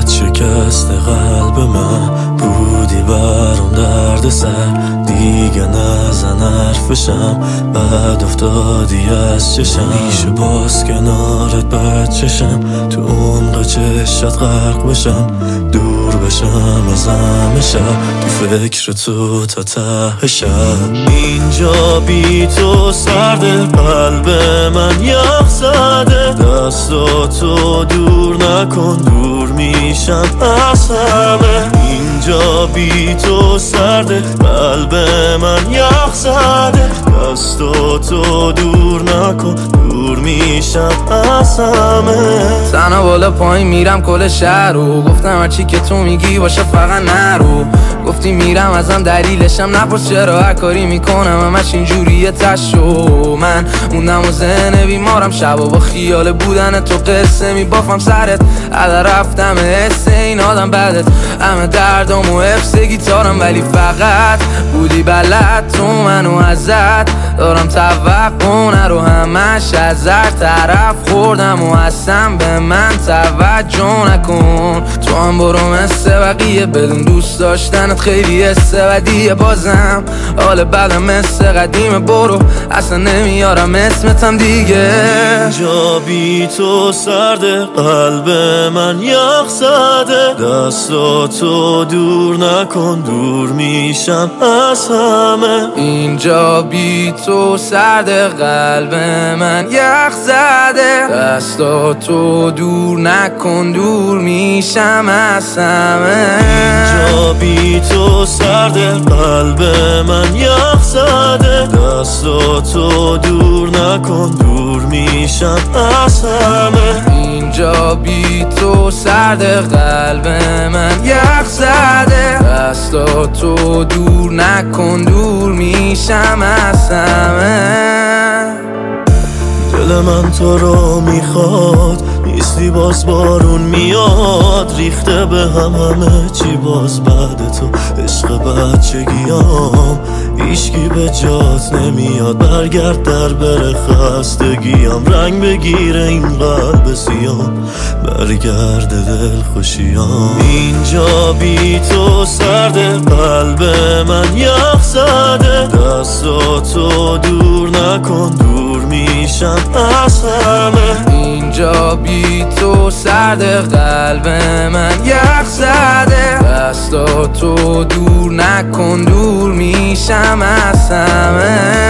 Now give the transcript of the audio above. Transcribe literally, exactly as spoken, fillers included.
شکست قلب من بودی برام درد سر، دیگه نزن حرفشم بعد افتادی از چشم. میشه باز کنارت بچشم، تو عمق چشات غرق بشم، دور بشم از همه شب، تو فکر تو تا ته شب. اینجا بی تو سرده، قلب من یخ زده، دستاتو دور نکن، دور میشم از همه. اینجا بی تو سرده، قلب من یخ زده، دستاتو دور نکن، دور میشم از همه. تنها بالا پایین میرم کل شهر رو، گفتم هرچی که تو میگی باشه فقط نرو. گفتی میرم ازم دلیلشم نپرس چرا هر کاری میکنم همش اینجوریه تشو. من موندم و ذهن بیمارم، شبا با خیال بودن تو قصه میبافم سرت، عدا رفتم حس این آدم بدت، همه دردام و حفظ گیتارم، ولی فقط بودی بلد تو منو ازت دارم توقع نرو، همش از هر طرف خوردم و اصلا به من توجه نکن. تو هم برو مثل بقیه بدون دوست داشتنت خیلی حسه بدیه، بازم حال بدم مثل قدیم، برو اصلا نمیارم اسمتم دیگه. اینجا بی تو سرده، قلب من یخ زده، دستاتو دور نکن، دور میشم از همه. اینجا بی تو سرده، قلب من یخ زده، دستاتو دور نکن، دور میشم از همه. اینجا بی تو سرده، قلب من یخ زده، دستاتو دور نکن، دور میشم از همه. اینجا بی تو سرده، قلب من یخ زده، دستاتو دور نکن، دور میشم از همه. دل من تو رو میخواد، نیستی باز بارون میاد، ریخته به هم همه چی باز بعد تو، عشق بچگیام هیچکی به جات نمیاد، برگرد در بره خستگیام، رنگ بگیره این قلب سیام، برگرد دل خوشیام. اینجا بی تو سرده، قلب من یخ زده، دستاتو دور نکن، دور میشم از همه. اینجا بی تو سرده، قلب من یخ زده، دستاتو دور نکن، دور میشم از همه.